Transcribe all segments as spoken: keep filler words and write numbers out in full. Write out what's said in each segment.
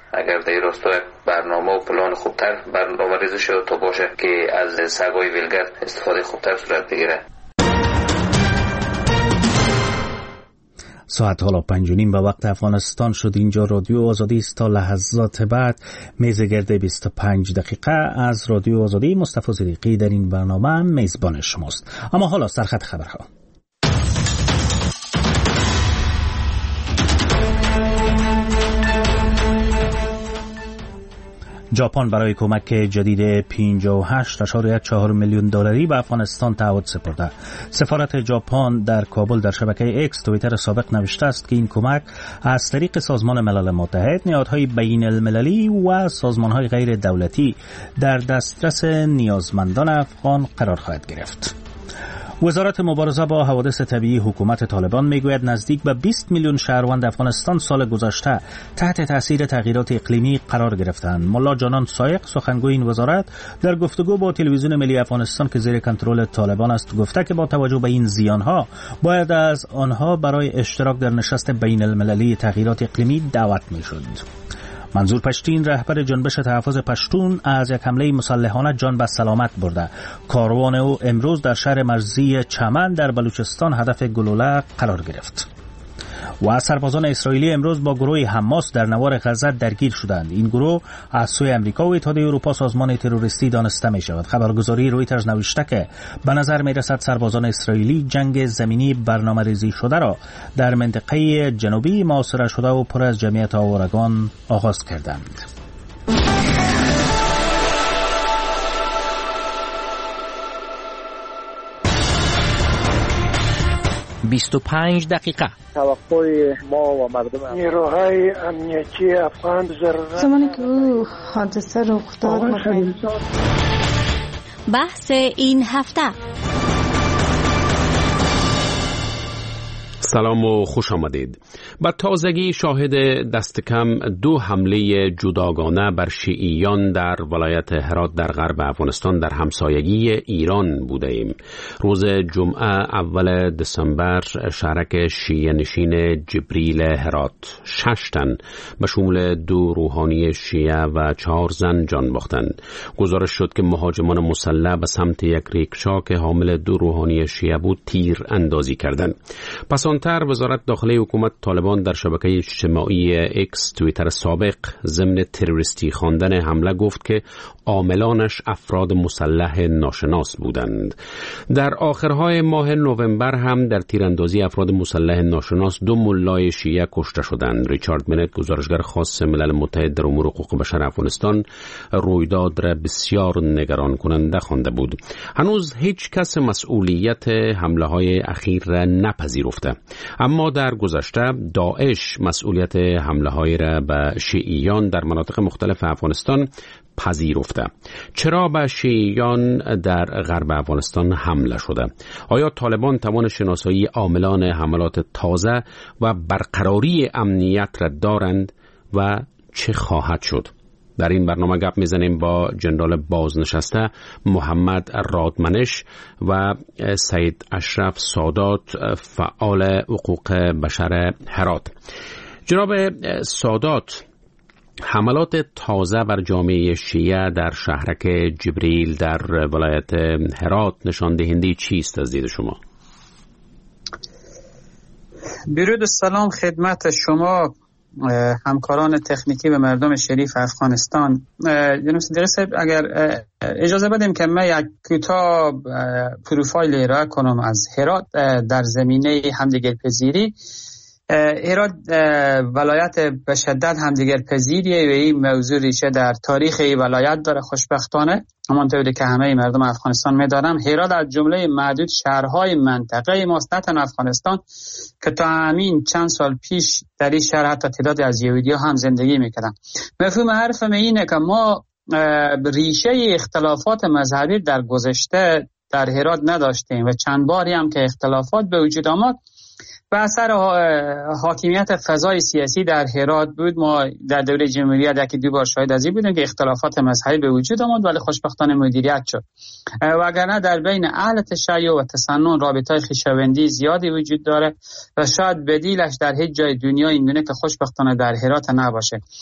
اگر در راستا برنامه و پلان خوبتر برنامه‌ریزی شده تا باشه که از سگای ولگرد استفاده خوبتر صورت بگیره. ساعت حالا پنج و نیم به وقت افغانستان شد. اینجا رادیو آزادی است. تا لحظات بعد میز گرد بیست و پنج دقیقه از رادیو آزادی. مصطفی زریقی در این برنامه میزبان شماست. اما حالا سرخط خبرها. ژاپن برای کمک جدید پنجاه و هشت ممیز چهار میلیون دلاری به افغانستان تعهد سپرده. سفارت ژاپن در کابل در شبکه اکس توییتر سابق نوشته است که این کمک از طریق سازمان ملل متحد، نهادهای بین المللی و سازمانهای غیر دولتی در دسترس نیازمندان افغان قرار خواهد گرفت. وزارت مبارزه با حوادث طبیعی حکومت طالبان میگوید نزدیک به بیست میلیون شهروند افغانستان سال گذشته تحت تاثیر تغییرات اقلیمی قرار گرفتند. ملا جانان سایق سخنگوی این وزارت در گفتگو با تلویزیون ملی افغانستان که زیر کنترل طالبان است گفته که با توجه به این زیانها باید از آنها برای اشتراک در نشست بین المللی تغییرات اقلیمی دعوت میشد. منظور پشتین رهبر جنبش تحفظ پشتون از یک حمله مسلحانه جان به سلامت برده. کاروان او امروز در شهر مرزی چمن در بلوچستان هدف گلوله قرار گرفت. و سربازان اسرائیلی امروز با گروه حماس در نوار غزه درگیر شدند. این گروه از سوی امریکا و اتحادیه اروپا سازمان تروریستی دانسته می شود. خبرگزاری رویترز نوشته که به نظر می رسد سربازان اسرائیلی جنگ زمینی برنامه ریزی شده را در منطقه جنوبی محاصره شده و پر از جمعیت آوارگان آغاز کردند. بیست و پنج دقیقه. توقع ما و مردم نیروهای امنیتی افغان ضرورت زمانی که او حادثه رخ داد بحث این هفته. سلام و خوش آمدید. با تازگی شاهد دست کم دو حمله جداگانه بر شیعیان در ولایت هرات در غرب افغانستان در همسایگی ایران بوده ایم. روز جمعه اول دسامبر شهرک شیعه نشین جبریل هرات شش تن به شمول دو روحانی شیعه و چهار زن جان باختند. گزارش شد که مهاجمان مسلح به سمت یک ریکشا که حامل دو روحانی شیعه بود تیر اندازی کردند. پس آنتر وزارت داخلی حکومت طالبان در شبکه اجتماعی اکس توییتر سابق ضمن تروریستی خواندن حمله گفت که عاملانش افراد مسلح ناشناس بودند. در آخرهای ماه نوامبر هم در تیراندازی افراد مسلح ناشناس دو ملای شیعه کشته شدند. ریچارد منت گزارشگر خاص ملل متحد در امور حقوق بشر افغانستان رویداد را بسیار نگران کننده خوانده بود. هنوز هیچ کس مسئولیت حمله های اخیر را نپذیرفته، اما در گذشته داعش مسئولیت حمله های را به شیعیان در مناطق مختلف افغانستان پذیرفته. چرا به شیعیان در غرب افغانستان حمله شده؟ آیا طالبان توان شناسایی عاملان حملات تازه و برقراری امنیت را دارند و چه خواهد شد؟ در این برنامه گپ میزنیم با جنرال بازنشسته محمد رادمنش و سید اشرف سادات فعال حقوق بشر هرات. جناب سادات، حملات تازه بر جامعه شیعه در شهرک جبریل در ولایت هرات نشان دهنده چیست از دید شما؟ درود و سلام خدمت شما همکاران تکنیکی و مردم شریف افغانستان. جناب صدیقی صاحب، اگر اجازه بدیم که من یک کوتاه پروفایل ارائه کنم از هرات در زمینه همدیگرپذیری. هرات ولایت به شدت همدیگرپذیریه و این موضوع ریشه در تاریخ این ولایت داره. خوشبختانه همانطوری که همه مردم افغانستان می‌دانند، هرات از جمله معدود شهرهای منطقه ماست، نه تنها افغانستان، که تا همین چند سال پیش در این شهر حتی تعدادی از یهودی‌ها هم زندگی می‌کردن. مفهوم حرفم اینه که ما ریشه اختلافات مذهبی در گذشته در هرات نداشتیم و چند باری هم که اختلافات به وجود آمد به اثر حاکمیت فضای سیاسی در هرات بود. ما در دوره جمهوریت یکی دو بار شاهد از این بودیم که اختلافات مذهبی به وجود آمد، ولی خوشبختانه مدیریت شد. وگرنه در بین اهل تشیع و تسنن رابطه‌های خویشاوندی زیادی وجود داره و شاید بدیلش در هیچ جای دنیا اینگونه که خوشبختانه در هرات نباشه.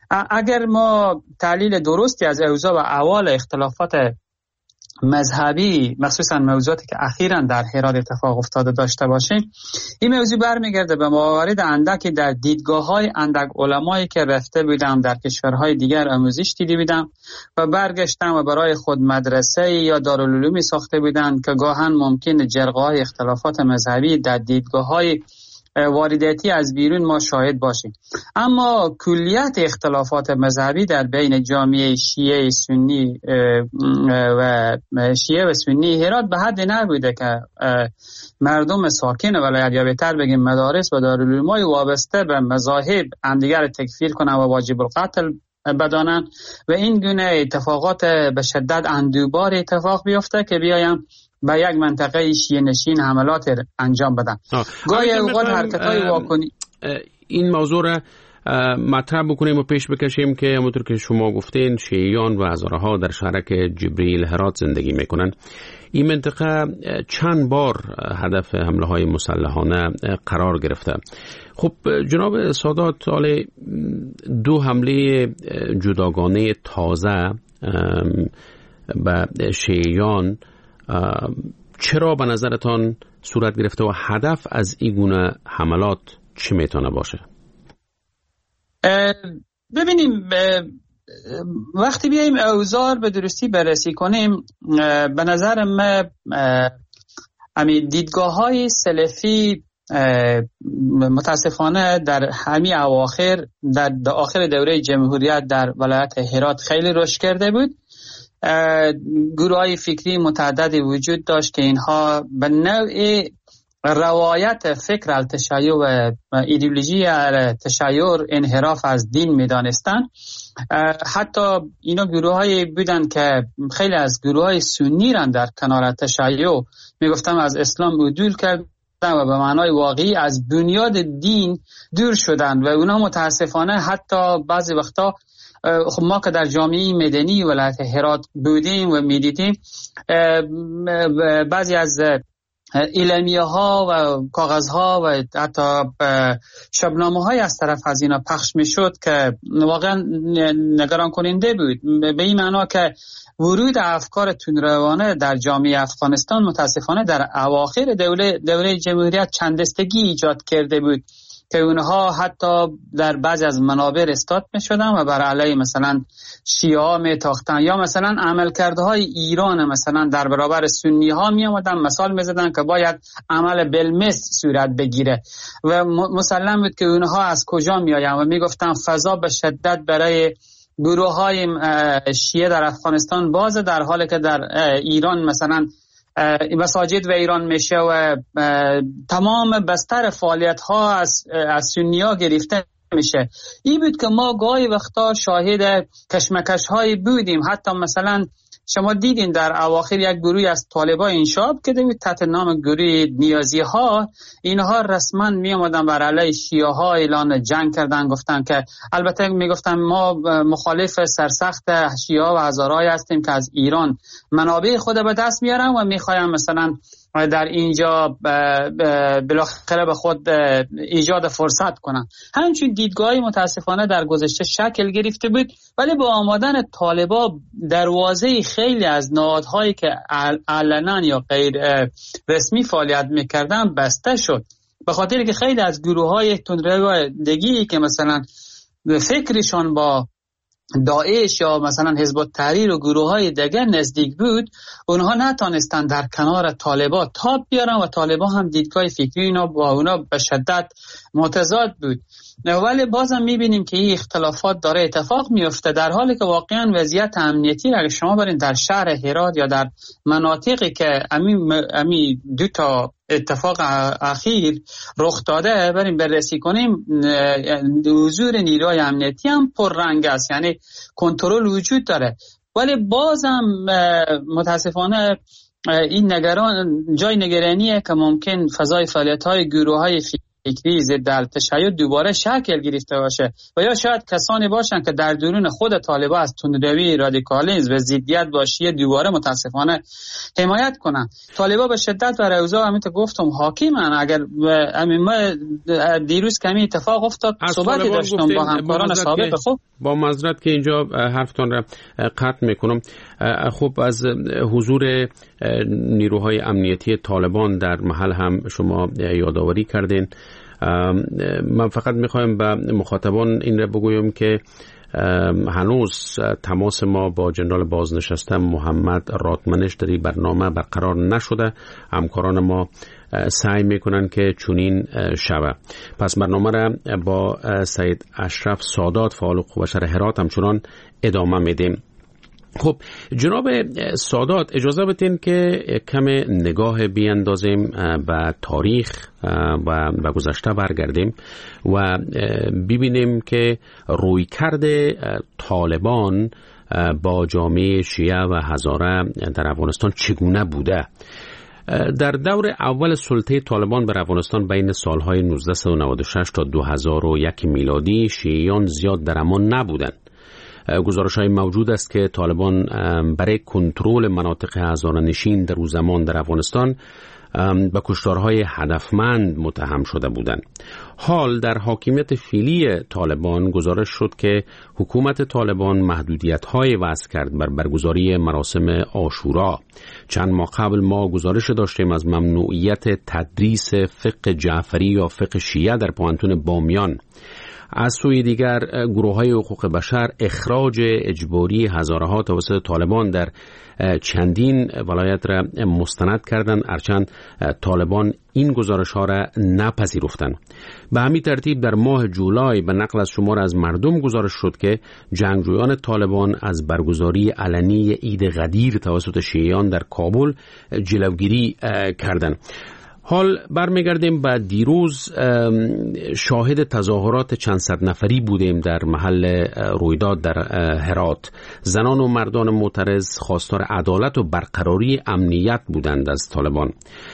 اگر ما تحلیل درستی از اوضاع و احوال اختلافات مذهبی مخصوصا موضوعاتی که اخیراً در هرات اتفاق افتاده داشته باشیم، این موضوع برمیگرده به موارد اندکی در دیدگاه‌های اندک علمایی که رفته بودم در کشورهای دیگر آموزش دیده بودم و برگشتم و برای خود مدرسه یا دارالعلومی ساخته بودن که گاهن ممکن جرقه‌های اختلافات مذهبی در دیدگاه‌های وارداتی از بیرون ما شاهد باشیم. اما کلیت اختلافات مذهبی در بین جامعه شیعه سنی و شیعه و سنی هرات به حد نبوده که مردم ساکن ولایت یا بهتر بگیم مدارس و دارالعلوم‌های وابسته به مذاهب همدیگر تکفیر کنن و واجب القتل بدانن و این گونه اتفاقات به شدت اندوبار اتفاق بیفته که بیایم به یک منطقه شیعه نشین حملات انجام بدن. گاهی اوقات حرکت‌های واکنی این موضوع را مطرح بکنیم و پیش بکشیم که همونطور که شما گفتین شیعیان و هزارها در شهرک جبریل هرات زندگی میکنن. این منطقه چند بار هدف حمله های مسلحانه قرار گرفته. خب جناب سادات، حال دو حمله جداگانه تازه به شیعیان چرا به نظرتان صورت گرفته و هدف از این گونه حملات چی میتونه باشه؟ ببینیم، وقتی بیاییم اوزار به درستی بررسی کنیم، به نظر من همین دیدگاه های سلفی متاسفانه در همین اواخر در آخر دوره جمهوریت در ولایت هرات خیلی رشد کرده بود. گروه های فکری متعددی وجود داشت که اینها به نوع روایت فکر التشیع و ایدئولوژی تشیع انحراف از دین می دانستن. حتی اینا گروه هایی بودن که خیلی از گروه های سنی رن در کنار تشیع می گفتم از اسلام عدول کردن و به معنای واقعی از بنیاد دین دور شدن و اونا متاسفانه حتی بعضی وقتا خب ما که در جامعه مدنی ولایت هرات بودیم و میدیدیم بعضی از اعلامیه ها و کاغذ ها و حتی شبنامه های از طرف از اینا پخش می شد که واقعا نگران کننده بود، به این معنا که ورود افکار تندروانه در جامعه افغانستان متاسفانه در اواخر دوره دوره جمهوریت چندستگی ایجاد کرده بود که اونها حتی در بعضی از منابع استاد می شدن و بر علیه مثلا شیعه ها می تاختن یا مثلا عملکرده های ایران مثلا در برابر سنی ها می آمدن مثال می زدن که باید عمل بالمثل صورت بگیره و مسلم بود که اونها از کجا می آیند و می گفتن فضا به شدت برای گروه های شیعه در افغانستان بازه، در حالی که در ایران مثلا مساجد و ایران میشه و تمام بستر فعالیت ها از از سنی ها گرفته میشه. این بود که ما گاهی وقتا شاهد کشمکش های بودیم. حتی مثلا شما دیدین در اواخر یک گروهی از طالبان انشاب کرده بود تحت نام گروه نیازی ها. اینها رسما می آمدن بر علیه شیعه ها اعلان جنگ کردن، گفتن که البته می گفتن ما مخالف سرسخت شیعه و هزارهایی هستیم که از ایران منابع خود به دست میارن و میخوایم مثلا در اینجا بالاخره به خود ایجاد فرصت کنن. همچنین دیدگاهی متاسفانه در گذشته شکل گرفته بود، ولی با آمدن طالبا دروازه خیلی از نهادهایی که علنا یا غیر رسمی فعالیت میکردن بسته شد، به خاطر که خیلی از گروه های تندروادگی که مثلا فکرشان با داعش یا مثلا حزب التحریر و گروه های دیگر نزدیک بود، اونها نتانستن در کنار طالبان تاب بیارن و طالبان هم دیدگاه فکری اینا با اونا به شدت متضاد بود. ولی بازم میبینیم که این اختلافات داره اتفاق میفته، در حالی که واقعا وضعیت امنیتی اگه شما برین در شهر هرات یا در مناطقی که امی, امی دو تا اتفاق اخیر رخ داده بریم بررسی کنیم، حضور نیروهای امنیتی هم پررنگ است، یعنی کنترل وجود داره. ولی بازم متاسفانه این نگران جای نگرانیه که ممکن فضای فعالیت‌های گروه‌های فکری ضد تشیع دوباره شکل گرفته باشه و یا شاید کسانی باشن که در درون خود طالبان از تندروی رادیکالیسم و ضدیت با شیعه دوباره متاسفانه حمایت کنن. طالبان به شدت و روزا همینطور گفتم حاکمن. اگر همین ما دیروز کمی اتفاق افتاد صحبتی داشتم با همکاران سابق. خب با معذرت که اینجا حرفتان را قطع میکنم. خب از حضور نیروهای امنیتی طالبان در محل هم شما یادآوری کردین. من فقط میخوایم به مخاطبان این را بگویم که هنوز تماس ما با جنرال بازنشسته محمد راتمنش در این برنامه برقرار نشده. همکاران ما سعی میکنن که چنین شوه. پس برنامه را با سید اشرف سادات فعال قوه شهر هرات همچنان ادامه میدیم. خب جناب سادات، اجازه بدین که کم نگاه بیاندازیم به تاریخ و به گذشته برگردیم و ببینیم که رویکرد طالبان با جامعه شیعه و هزاره در افغانستان چگونه بوده. در دور اول سلطه طالبان بر افغانستان بین سالهای نوزده نود و شش تا دو هزار و یک میلادی شیعیان زیاد در امان نبودند. گزارش‌های موجود است که طالبان برای کنترل مناطق هزاره‌نشین در اون زمان در افغانستان به کشتارهای هدفمند متهم شده بودند. حال در حاکمیت فعلی طالبان گزارش شد که حکومت طالبان محدودیت‌های وضع کرد بر برگزاری مراسم عاشورا. چند ماه قبل ما گزارش داشتیم از ممنوعیت تدریس فقه جعفری یا فقه شیعه در پوهنتون بامیان. از سوی دیگر گروه‌های حقوق بشر اخراج اجباری هزارها توسط طالبان در چندین ولایت را مستند کردند، هرچند طالبان این گزارش‌ها را نپذیرفتند. به همین ترتیب در ماه جولای به نقل از شمار از مردم گزارش شد که جنگجویان طالبان از برگزاری علنی عید غدیر توسط شیعیان در کابل جلوگیری کردند. حال برمیگردیم به دیروز. شاهد تظاهرات چند صد نفری بودیم در محل رویداد در هرات. زنان و مردان معترض خواستار عدالت و برقراری امنیت بودند از طالبان.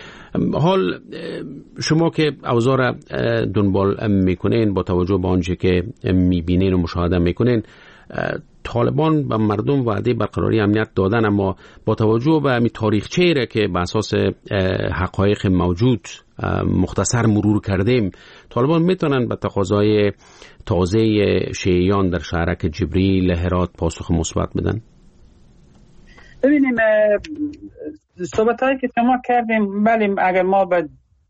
حال شما که اوضاع را دنبال میکنین، با توجه به آنچه که میبینین و مشاهده میکنین، طالبان به مردم وعده برقراری امنیت دادن، اما با توجه به همین تاریخچه‌ای را که به اساس حقایق موجود مختصر مرور کردیم، طالبان میتونن به تقاضای تازه شیعیان در شهرک جبریل هرات پاسخ مثبت بدن؟ ببینیم صحبت‌هایی که شما کردیم، بله اگر ما به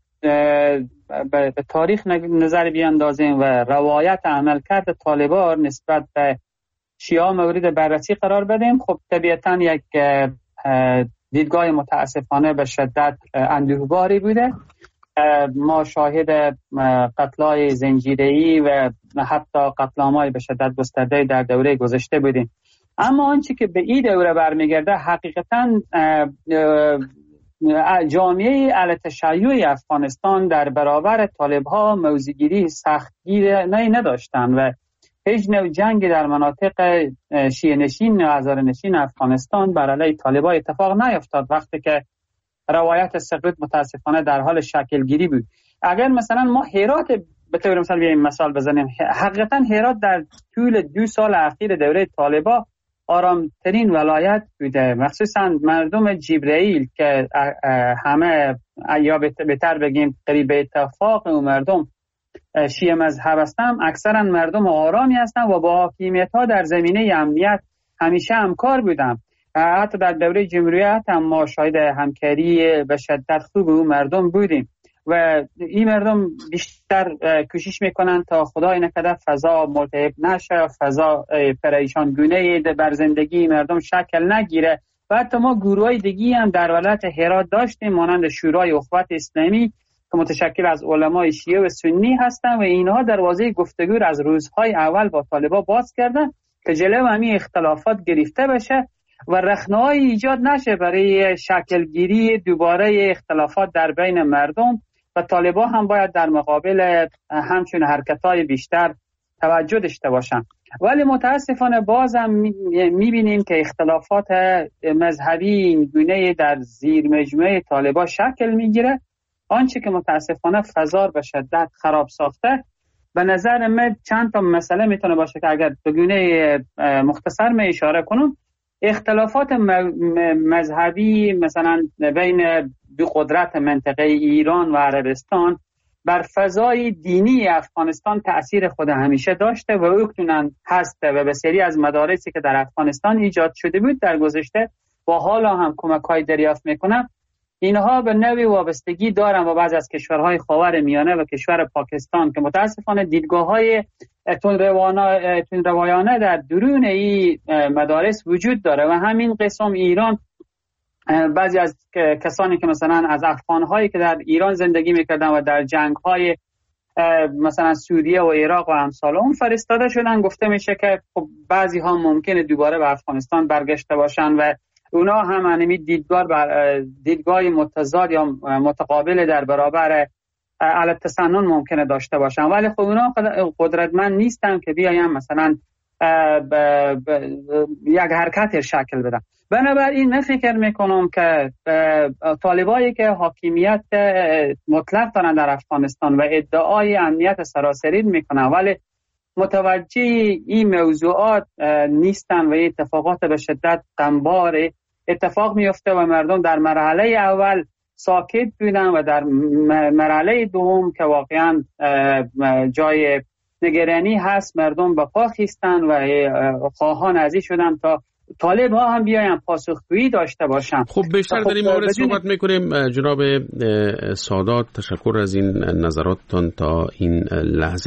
به تاریخ نظر بیاندازیم و روایت عملکرد طالبان نسبت به شیعه مورد بررسی قرار بدیم، خب طبیعتاً یک دیدگاه متاسفانه به شدت اندوهباری بوده. ما شاهد قتل‌های زنجیره‌ای و حتی قتل‌عام‌های به شدت گسترده در دوره گذشته بودیم. اما آنچه که به این دوره برمیگرده حقیقتاً جامعه اهل تشیع افغانستان در برابر طالب‌ها موضع‌گیری سختگیر نه نداشتند و هیچ نوع جنگ در مناطق شیعه نشین و هزاره نشین افغانستان بر علیه طالبان اتفاق نیفتاد، وقتی که روایت سقوط متاسفانه در حال شکل گیری بود. اگر مثلا ما هرات به طور مثال بیایم مثال بزنیم، حقیقتا هرات در طول دو سال اخیر دوره طالبان آرامترین ولایت بوده، مخصوصا مردم جبرائیل که همه یا بهتر بگیم قریب اتفاق و مردم شیعه مذهب هستند، اکثرا مردم آرامی هستند و با حاکمیت ها در زمینه امنیت همیشه همکار بودند. حتی در دوره جمهوریت هم ما شاهد همکاری به شدت خوب او مردم بودیم و این مردم بیشتر کوشش میکنن تا خدای نکرده فضا ملتهب نشه، فضا پریشان گونه بر زندگی مردم شکل نگیره. و حتی ما گروهای دیگی هم در ولایت هرات داشتیم مانند شورای اخوت اسلامی که متشکل از علمای شیعه و سنی هستند و اینها دروازه گفتگو از روزهای اول با طالبان باز کردن که جلو همین اختلافات گرفته بشه و رخنه‌ای ایجاد نشه برای شکلگیری دوباره اختلافات در بین مردم و طالبان هم باید در مقابل همچون حرکت‌های بیشتر توجه داشته باشن. ولی متاسفانه بازم می‌بینیم که اختلافات مذهبی این گونه در زیر مجموعه طالبان شکل میگیره آنچه که متاسفانه فضا به شدت خراب ساخته، به نظر من چند تا مسئله میتونه باشه که اگر به گونه مختصر می اشاره کنم، اختلافات مذهبی مثلا بین دو قدرت منطقه ایران و عربستان بر فضای دینی افغانستان تأثیر خود همیشه داشته و اکنون هست و بسیاری از مدارسی که در افغانستان ایجاد شده بود در گذشته و حالا هم کمک‌های دریافت میکنن، اینها به نوعی وابستگی دارن با بعضی از کشورهای خاور میانه و کشور پاکستان که متاسفانه دیدگاه‌های تندروایانه در درون این مدارس وجود داره و همین قسم ایران بعضی از کسانی که مثلا از افغان‌هایی که در ایران زندگی میکردن و در جنگ‌های مثلا سوریه و عراق و امثال اون فرستاده شدن، گفته میشه که خب بعضی ها ممکنه دوباره به افغانستان برگشته باشن و اونا هم انمی دیدگاه بر دیدگاه متضاد یا متقابل در برابر علی تسنن ممکنه داشته باشن، ولی خب اونا قدرتمند نیستن که بیاین مثلا ب ب یک حرکت شکل بدن. بنابراین من فکر میکنم که طالبایی که حاکمیت مطلق دارن در افغانستان و ادعای امنیت سراسری میکنن ولی متوجه این موضوعات نیستن و این اتفاقات به شدت غمبار اتفاق میفته و مردم در مرحله اول ساکت بودن و در مرحله دوم که واقعا جای نگرانی هست مردم به پا خیستن و خواهان ازی شدن تا طالب ها هم بیاین پاسخگویی داشته باشن. خب بیشتر در این مورد صحبت میکنیم. جناب سادات، تشکر از این نظراتتان تا این لحظه.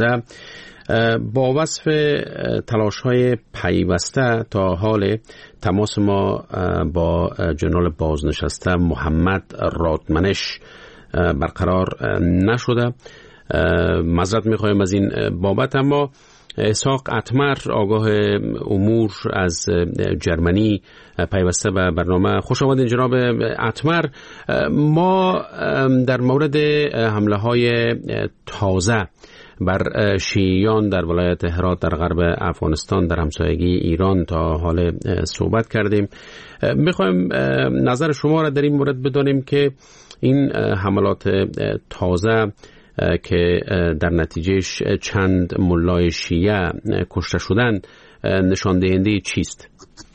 با وصف تلاش های پیوسته تا حال تماس ما با جنرال بازنشسته محمد رادمنش برقرار نشده، معذرت میخوایم از این بابت. اما اسحاق اتمر، آگاه امور از جرمنی، پیوسته به برنامه. خوش آمدین جناب اتمر. ما در مورد حمله های تازه بر شیعیان در ولایت هرات در غرب افغانستان در همسایگی ایران تا حال صحبت کردیم. میخوایم نظر شما را در این مورد بدانیم که این حملات تازه که در نتیجهش چند ملای شیعه کشته شدن نشان دهنده چیست؟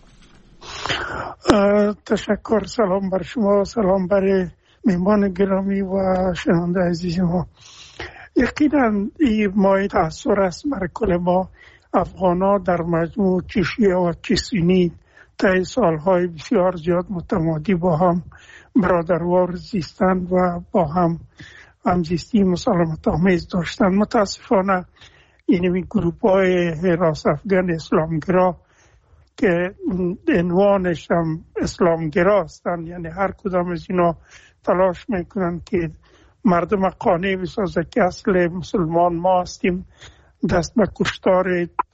تشکر. سلام بر شما، سلام بر مهمان گرامی و شنونده عزیز ما. یقینا این مایه تأثیر است بر کل ما افغانا در مجموع چه شیعه و چه سنی طی سالهای بسیار زیاد متمادی با هم برادروار زیستند و با هم همزیستی مسالمت آمیز داشتن. متاسفانه این گروپ های حراس افغان اسلامگرا که عنوانش هم اسلامگرا هستند، یعنی هر کدام از اینا تلاش میکنن که مردم قانع بسازه که اصل مسلمان ما هستیم، دست به کشتار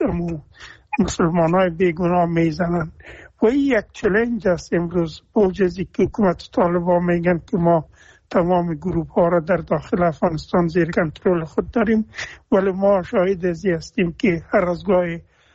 مسلمان های بیگناه میزنن و این یک چلنج است امروز. بوجزی که حکومت طالبان میگن که ما تمام گروپ ها را در داخل افغانستان زیر کنترل خود داریم، ولی ما شاهد ازی هستیم که هر از گاه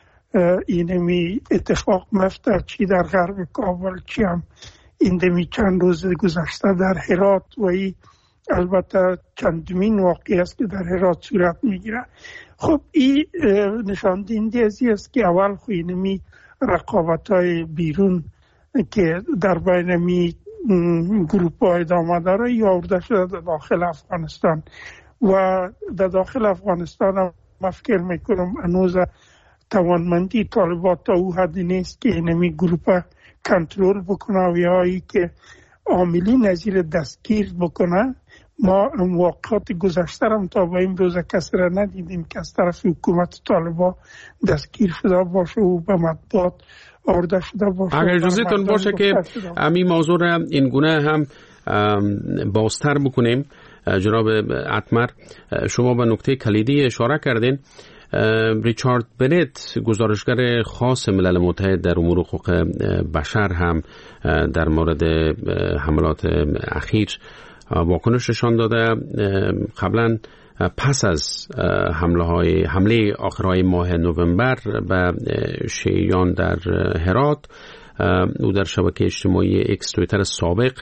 اینمی اتفاق مفته، چی در غرب کابل چی هم ایندمی چند روز گذشته در هرات و ای البته چندمین واقعی است که در هرات صورت میگیره. خب این نشان دهنده ازی است که اول خو اینمی رقابت های بیرون که در بین می گروپ های ادامه داره یا آورده شده در داخل افغانستان و در داخل افغانستان هم من فکر میکنم هنوز توانمندی طالبات تا او حدی نیست که اینمی گروپ کنترل بکنه و یا ای که عاملی نظیر دستگیر بکنه. ما واقعات گذشته هم تا به این روز کسی را ندیدیم که از طرف حکومت طالبا دستگیر شده باشه و به مطبوعات آورده شده باشه. اگر اجازهتون باشه که همین موضوع را این گونه هم بازتر بکنیم. جناب اتمر، شما به نکته کلیدی اشاره کردین. ریچارد بنت، گزارشگر خاص ملل متحد در امور حقوق بشر، هم در مورد حملات اخیر واکنش نشان داده. قبلا پس از حمله های حمله آخرهای ماه نوامبر به شیعیان در هرات، او در شبکه اجتماعی اکس توییتر سابق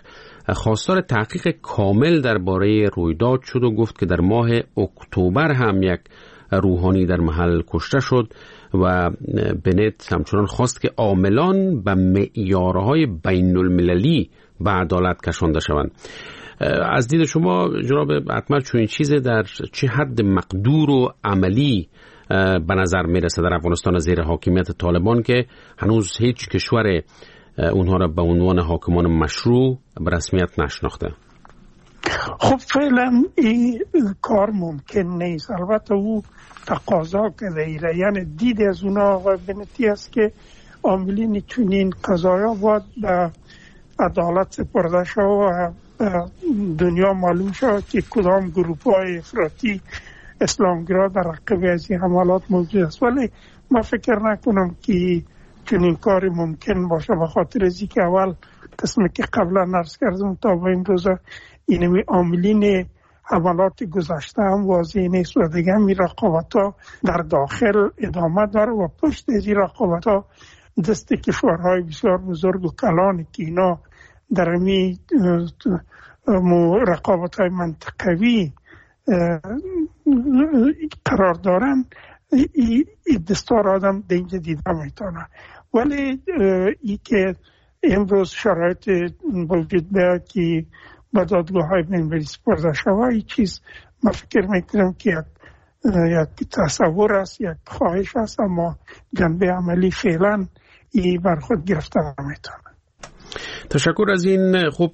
خواستار تحقیق کامل درباره رویداد شد و گفت که در ماه اکتبر هم یک روحانی در محل کشته شد و بنت همچنان خواست که عاملان به معیارهای بین المللی به عدالت کشانده شوند. از دید شما جناب اتمر چون این چیز در چه حد مقدور و عملی به نظر میرسه در افغانستان زیر حاکمیت طالبان که هنوز هیچ کشور اونها را به عنوان حاکمان مشروع به رسمیت نشناخته؟ خب فعلا این کار ممکن نیست. البته او تقاضا کرده ایره، یعنی دید از اونا و بنتی است که عاملین چنین قضایا باید به عدالت سپرده شد و دنیا معلوم شد که کدام گروپ های افراطی اسلامگرا در عقب از این حملات موجود است. ولی من فکر نکنم که چنین کاری ممکن باشه، به خاطر از که اول قسمی که قبلا عرض کردم تا به این روز اینمی عاملین حملات گذشته هم واضح نیست و دیگه می رقابت ها در داخل ادامه داره و پشت از این رقابت ها دست کشورهای بسیار بزرگ و کلان که اینا در می رقابت های منطقوی قرار دارن، این دستار آدم دینجا دیده میتونه. ولی ای که امروز شرایط وجود بیاد که به دادگاه های بین‌المللی سپرده شود، این چیز من فکر میکنم که یک یک تصور است، یک خواهش است، اما جنبه عملی فعلا ای بر خود گرفته نمیتونه. تشکر از این. خب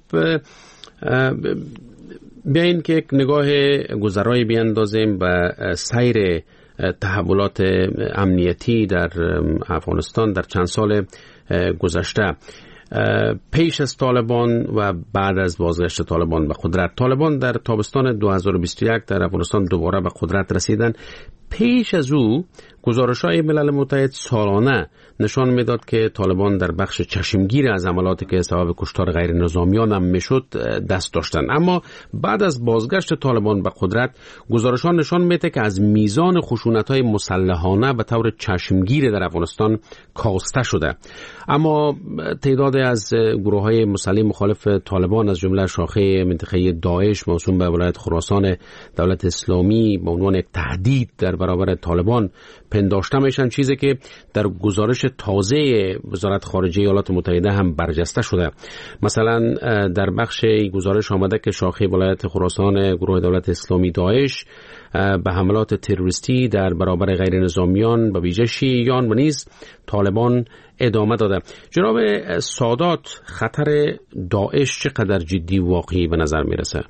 بیاین که یک نگاه گذرایی بیاندازیم به سیر تحولات امنیتی در افغانستان در چند سال گذشته. پیش از طالبان و بعد از بازگشت طالبان به قدرت، طالبان در تابستان دو هزار و بیست و یک در افغانستان دوباره به قدرت رسیدن. پیش از او گزارش‌های ملل متحد سالانه نشان میداد که طالبان در بخش چشمگیر از عملاتی که سبب کشتار غیر نظامیان هم میشد دست داشتند. اما بعد از بازگشت طالبان به قدرت گزارش‌ها نشان میده که از میزان خشونت‌های مسلحانه به طور چشمگیر در افغانستان کاسته شده. اما تعداد از گروه‌های مسلح مخالف طالبان از جمله شاخه منطقه داعش موسوم به ولایت خراسان دولت اسلامی به عنوان یک تهدید در برابر طالبان پنداشته میشن، چیزی که در گزارش تازه وزارت خارجه ایالات متحده هم برجسته شده. مثلا در بخش گزارش آمده که شاخه ولایت خراسان گروه دولت اسلامی داعش به حملات تروریستی در برابر غیر نظامیان به ویژه شیعیان و نیز طالبان ادامه داده. جناب سادات، خطر داعش چقدر جدی واقعی به نظر میرسه؟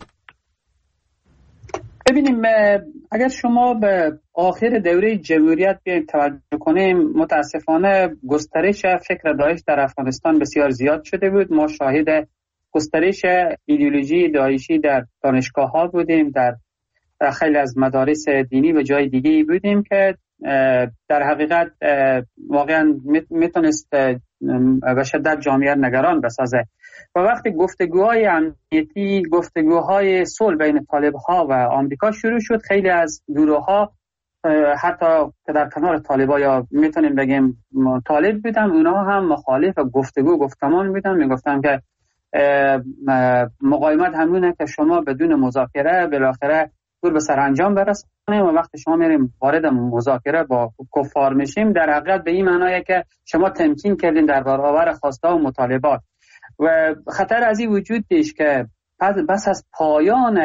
ببینیم، اگر شما به آخر دوره جمهوریت بیایم توجه کنیم، متاسفانه گسترش فکر داعش در افغانستان بسیار زیاد شده بود. ما شاهد گسترش ایدئولوژی داعشی در دانشگاه ها بودیم، در خیلی از مدارس دینی و جای دیگه بودیم که در حقیقت واقعا میتونست به شدت جامعه نگران بسازه. و وقتی گفتگوهای امنیتی، گفتگوهای صلح بین طالب‌ها و آمریکا شروع شد، خیلی از گروه‌ها حتی که در کنار طالب‌ها یا میتونیم بگیم طالب بودن، اونها هم مخالف گفتگو گفتمان بودن. میگفتن که مقاومت همونه که شما بدون مذاکره بالاخره دور به سرانجام برسونیم و وقتی شما میریم وارد مذاکره با کفار میشیم، در حقیقت به این معنیه که شما تمکین کردین در برابر خواسته و مطالبات. و خطر از این وجود داشت که بس از پایان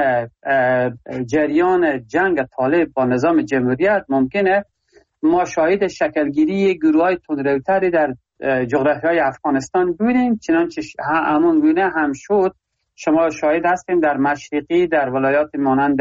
جریان جنگ طالب با نظام جمهوریت ممکنه ما شاهد شکلگیری گروه‌های تندروتری در جغرافیای افغانستان بودیم، چنانچه همون گونه هم شد. شما شاهد هستیم در مشرقی، در ولایات مانند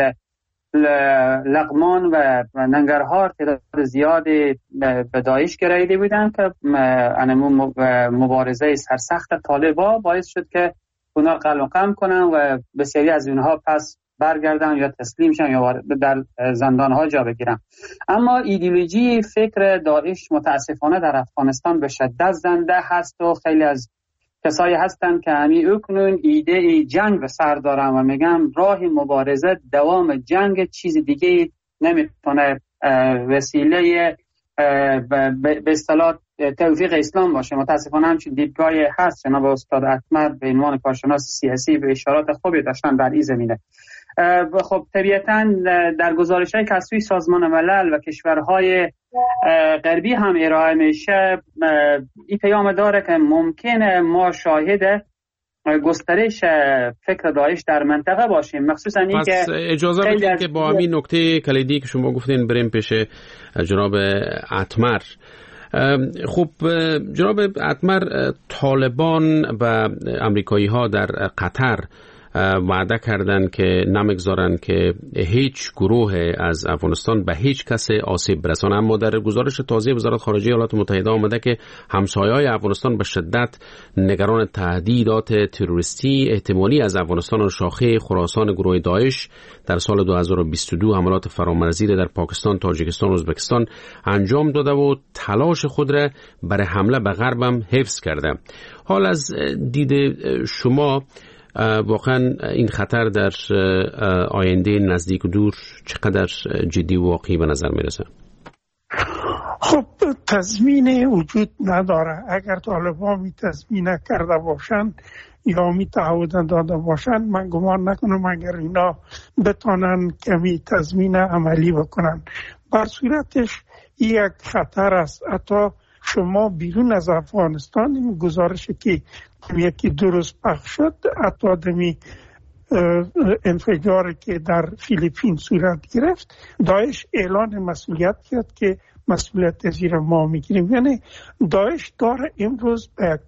لغمان و ننگرهار تعداد زیادی به داعش گراییده بودند که مبارزه سرسخت طالبا باعث شد که اونا قلع و قم کنن و بسیاری از اونها پس برگردن یا تسلیم شن یا در زندانها جا بگیرن. اما ایدئولوژی فکر داعش متاسفانه در افغانستان به شدت زنده هست و خیلی از کسایی هستن که همین اکنون ایده ای جنگ به سر دارن و میگن راه مبارزه دوام جنگ، چیز دیگه نمیتونه وسیله به اصطلاح توفیق اسلام باشه. متاسفانه همچین دیدگاه هست. جناب استاد اتمر به عنوان کارشناس سیاسی به اشارات خوبی داشتن در این زمینه. خب طبیعتاً در گزارش‌های که از سوی سازمان ملل و کشورهای غربی هم ارائه میشه این پیام داره که ممکنه ما شاهد گسترش فکر داعش در منطقه باشیم، مخصوصا این که اجازه بدید که با همین نکته کلیدی که شما گفتین بریم پیش جناب اتمر. خب جناب اتمر، طالبان و امریکایی ها در قطر وعده کردن که نمیگذارن که هیچ گروه از افغانستان به هیچ کس آسیب برسانه، اما در گزارش تازه وزارت خارجه ایالات متحده آمده که همسایه‌های افغانستان به شدت نگران تهدیدات تروریستی احتمالی از افغانستان و شاخه خراسان گروه داعش در سال دو هزار و بیست و دو حملات فرامرزی در پاکستان، تاجیکستان و ازبکستان انجام داده و تلاش خود را برای حمله به غرب هم حفظ کرده. حال از دید شما واقعا این خطر در آینده نزدیک و دور چقدر جدی و واقعی به نظر میرسه؟ خب تضمین وجود نداره. اگر طالبان می تضمین کرده باشند یا می تعهد داده باشند، من گمان نکنم اگر اینا بتانن کمی تضمین عملی بکنن. بر صورتش یک خطر است. حتی شما بیرون از افغانستان این گزارشی که یکی درست پخش شد، حتی دمی انفجاری که در فیلیپین صورت گرفت، داعش اعلان مسئولیت کرد که مسئولیت زیر ما میگیریم. یعنی داعش داره امروز به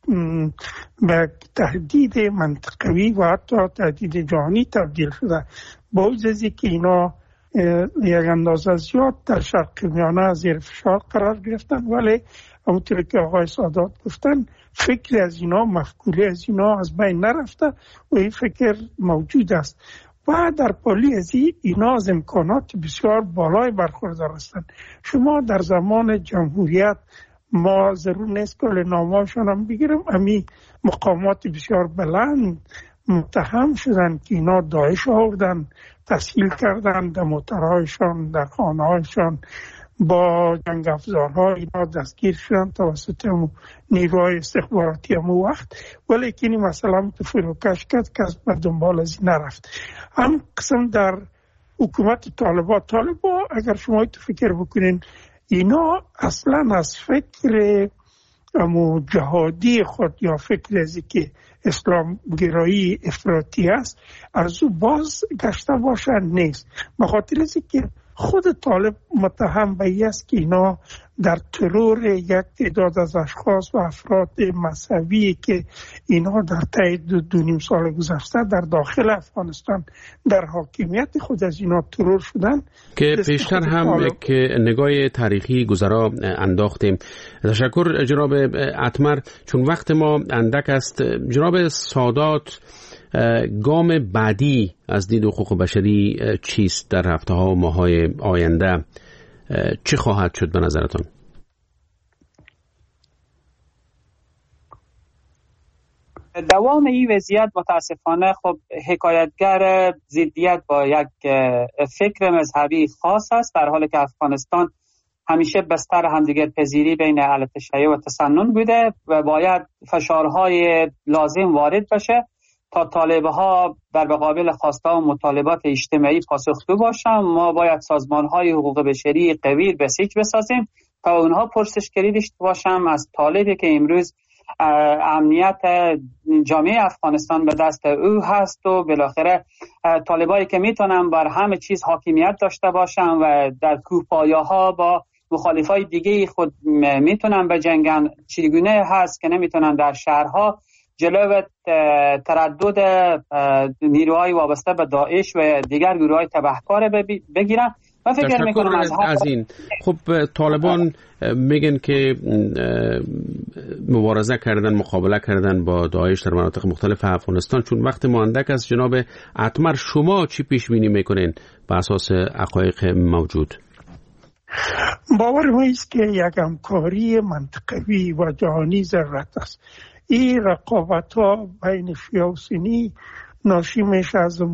به تهدید منطقوی و حتی تهدید جهانی تبدیل شده. با وجودی که اینا یک اندازه زیاد در شرق میانه زیر فشار قرار گرفتن، ولی همونطور که آقای سادات گفتن فکر از اینا، مفکوره از اینا از بین نرفته و این فکر موجود است و در پالی از اینا از امکانات بسیار بالای برخوردار هستند. شما در زمان جمهوریت ما ضرور نیست که نامه‌شان هم بگیرم، امی مقامات بسیار بلند متهم شدن که اینا داعش آوردن، تسهیل کردن در موترهایشان، در خانه‌هایشان، با جنگ افزارها اینا دستگیر شدن توسط نیروهای استخباراتی همون وقت، ولی که این مسئله تو فروکش کرد که از دنبال از این نرفت. هم قسم در حکومت طالبان طالبان اگر شما تو فکر بکنین اینا اصلا از فکر امو جهادی خود یا فکر ازی که اسلام گرایی افراطی است از او باز گشته باشن نیست. بخاطر ازی که خود طالب متهم به این است که اینا در ترور یک تعداد از اشخاص و افراد مذهبی که اینا در طی دو, دو نیم سال گذشته در داخل افغانستان در حاکمیت خود از اینا ترور شدن که پیشتر هم که نگاه تاریخی گذرا انداختیم. تشکر جناب اتمر. چون وقت ما اندک است، جناب سادات گام بعدی از دید حقوق بشری چیست در هفته ها و ماه های آینده؟ چه خواهد شد به نظرتان؟ دوام این وضعیت متاسفانه خب حکایتگر ضدیت با یک فکر مذهبی خاص است، در حالی که افغانستان همیشه بستر همدیگر پذیری بین اهل تشیع و تسنن بوده و باید فشارهای لازم وارد بشه تا طالبها در مقابل خواسته و مطالبات اجتماعی پاسخگو باشند. ما باید سازمان‌های حقوق بشری قوی بسیج بسازیم تا اونها پرسشگری داشته باشند از طالبی که امروز امنیت جامعه افغانستان به دست او هست و بالاخره طالبایی که میتونن بر همه چیز حاکمیت داشته باشن و در کوهپایه‌ها با مخالفای دیگه خود میتونن بجنگن، چگونه هست که نمیتونن در شهرها جلو تردد نیروهای وابسته به داعش و دیگر گروه‌های تبهکار بگیرن. من فکر میکنم از, از این خب طالبان میگن که مبارزه کردن، مقابله کردن با داعش در مناطق مختلف افغانستان. چون وقت ما اندک است، جناب اتمر شما چی پیش بینی میکنین بر اساس حقایق موجود؟ باور ما است که یک همکاری منطقوی و جهانی ضرورت است. این رقابت ها بین شیعه و سنی ناشی میشه از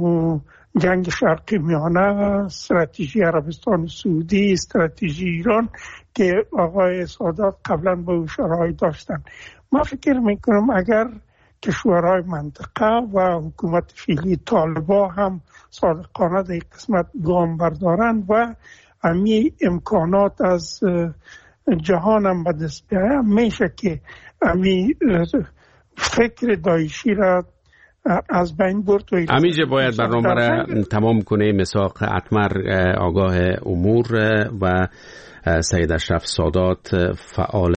جنگ شرق میانه، استراتژی عربستان سعودی، استراتژی ایران که آقای سادات قبلا به او شرایط داشتن. ما فکر میکنم اگر کشورهای منطقه و حکومت فعلی طالبا هم صادقانه در قسمت گام بردارن و امی امکانات از جهان هم به دست بیاید، میشه که امی فکر داعشی را از بین برد. همیشه باید برنامه را تمام کنه. مساق اتمر آگاه امور و سید اشرف سادات فعال